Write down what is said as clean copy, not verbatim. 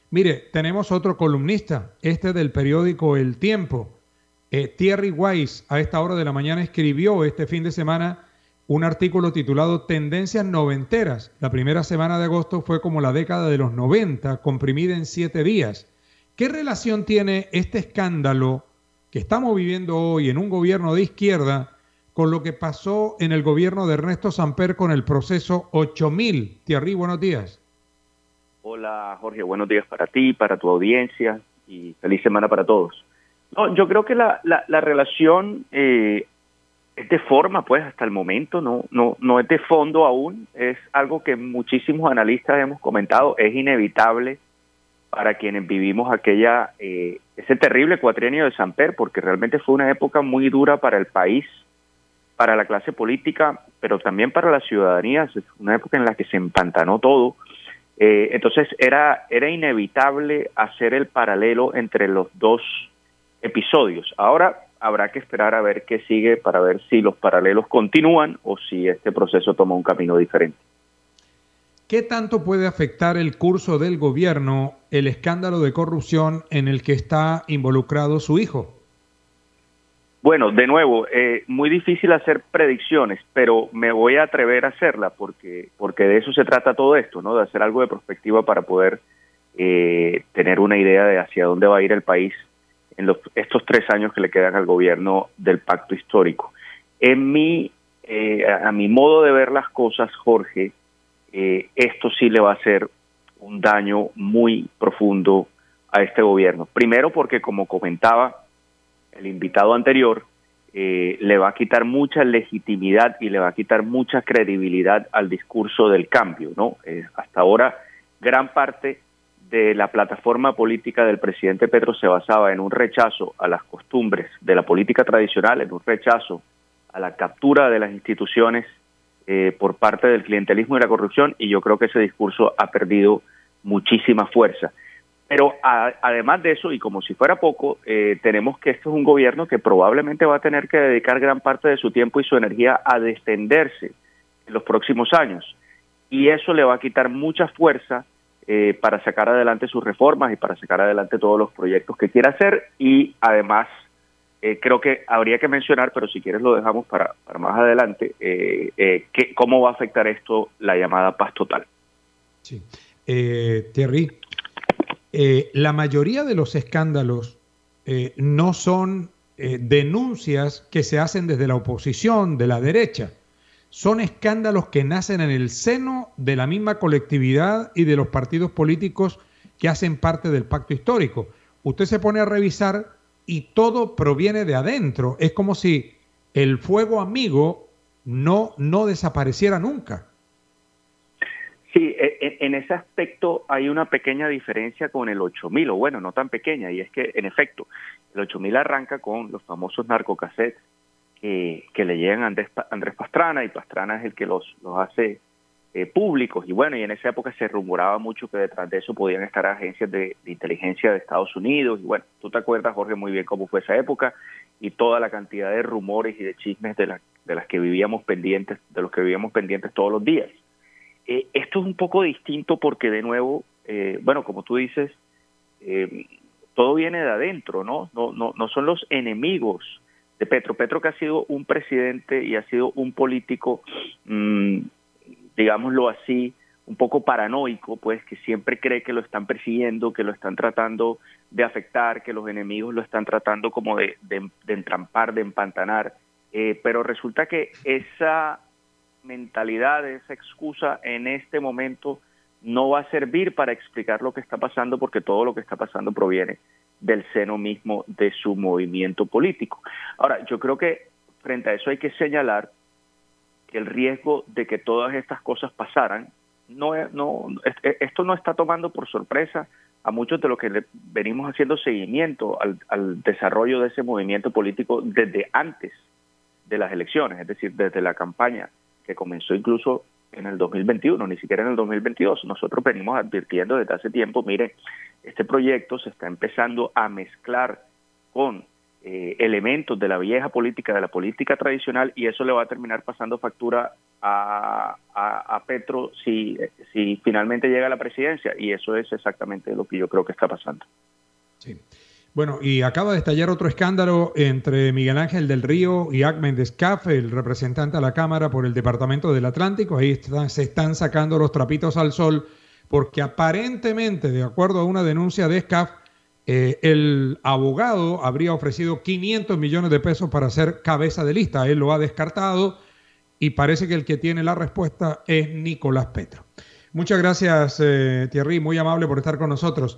Mire, tenemos otro columnista, este del periódico El Tiempo. Thierry Weiss, a esta hora de la mañana, escribió este fin de semana un artículo titulado Tendencias noventeras. La primera semana de agosto fue como la década de los 90, comprimida en 7 días. ¿Qué relación tiene este escándalo que estamos viviendo hoy en un gobierno de izquierda con lo que pasó en el gobierno de Ernesto Samper con el proceso 8000? Thierry, buenos días. Hola Jorge, buenos días para ti, para tu audiencia y feliz semana para todos. No, yo creo que la relación es de forma, pues hasta el momento, no es de fondo aún, es algo que muchísimos analistas hemos comentado, es inevitable para quienes vivimos ese terrible cuatrienio de Samper, porque realmente fue una época muy dura para el país, para la clase política, pero también para la ciudadanía, es una época en la que se empantanó todo. Entonces era inevitable hacer el paralelo entre los dos episodios. Ahora habrá que esperar a ver qué sigue para ver si los paralelos continúan o si este proceso toma un camino diferente. ¿Qué tanto puede afectar el curso del gobierno el escándalo de corrupción en el que está involucrado su hijo? Bueno, de nuevo, muy difícil hacer predicciones, pero me voy a atrever a hacerla porque de eso se trata todo esto, ¿no? De hacer algo de prospectiva para poder tener una idea de hacia dónde va a ir el país en estos 3 años que le quedan al gobierno del pacto histórico. A mi modo de ver las cosas, Jorge, esto sí le va a hacer un daño muy profundo a este gobierno. Primero porque, como comentaba el invitado anterior, le va a quitar mucha legitimidad y le va a quitar mucha credibilidad al discurso del cambio, ¿no? Hasta ahora, gran parte de la plataforma política del presidente Petro se basaba en un rechazo a las costumbres de la política tradicional, en un rechazo a la captura de las instituciones por parte del clientelismo y la corrupción, y yo creo que ese discurso ha perdido muchísima fuerza. Pero además de eso, y como si fuera poco, tenemos que esto es un gobierno que probablemente va a tener que dedicar gran parte de su tiempo y su energía a defenderse en los próximos años. Y eso le va a quitar mucha fuerza para sacar adelante sus reformas y para sacar adelante todos los proyectos que quiera hacer. Y además, creo que habría que mencionar, pero si quieres lo dejamos para más adelante, cómo va a afectar esto la llamada paz total. Sí. Thierry, la mayoría de los escándalos no son denuncias que se hacen desde la oposición, de la derecha. Son escándalos que nacen en el seno de la misma colectividad y de los partidos políticos que hacen parte del pacto histórico. Usted se pone a revisar y todo proviene de adentro. Es como si el fuego amigo no desapareciera nunca. Sí, en ese aspecto hay una pequeña diferencia con el 8000, o bueno, no tan pequeña, y es que, en efecto, el 8000 arranca con los famosos narcocassettes que le llegan a Andrés Pastrana, y Pastrana es el que los hace públicos, y bueno, y en esa época se rumoraba mucho que detrás de eso podían estar agencias de inteligencia de Estados Unidos, y bueno, tú te acuerdas, Jorge, muy bien cómo fue esa época, y toda la cantidad de rumores y de chismes de los que vivíamos pendientes todos los días. Esto es un poco distinto porque, de nuevo, bueno, como tú dices, todo viene de adentro, ¿no? No son los enemigos de Petro. Petro, que ha sido un presidente y ha sido un político, digámoslo así, un poco paranoico, pues, que siempre cree que lo están persiguiendo, que lo están tratando de afectar, que los enemigos lo están tratando como de entrampar, de empantanar, pero resulta que esa mentalidad, esa excusa en este momento no va a servir para explicar lo que está pasando, porque todo lo que está pasando proviene del seno mismo de su movimiento político. Ahora, yo creo que frente a eso hay que señalar que el riesgo de que todas estas cosas pasaran, esto no está tomando por sorpresa a muchos de los que le venimos haciendo seguimiento al desarrollo de ese movimiento político desde antes de las elecciones, es decir, desde la campaña que comenzó incluso en el 2021, ni siquiera en el 2022. Nosotros venimos advirtiendo desde hace tiempo, mire, este proyecto se está empezando a mezclar con elementos de la vieja política, de la política tradicional, y eso le va a terminar pasando factura a Petro si finalmente llega a la presidencia, y eso es exactamente lo que yo creo que está pasando. Sí. Bueno, y acaba de estallar otro escándalo entre Miguel Ángel del Río y Ahmed Escaf, el representante a la Cámara por el Departamento del Atlántico. Ahí se están sacando los trapitos al sol, porque aparentemente, de acuerdo a una denuncia de Escaf, el abogado habría ofrecido 500 millones de pesos para ser cabeza de lista. Él lo ha descartado y parece que el que tiene la respuesta es Nicolás Petro. Muchas gracias, Thierry, muy amable por estar con nosotros.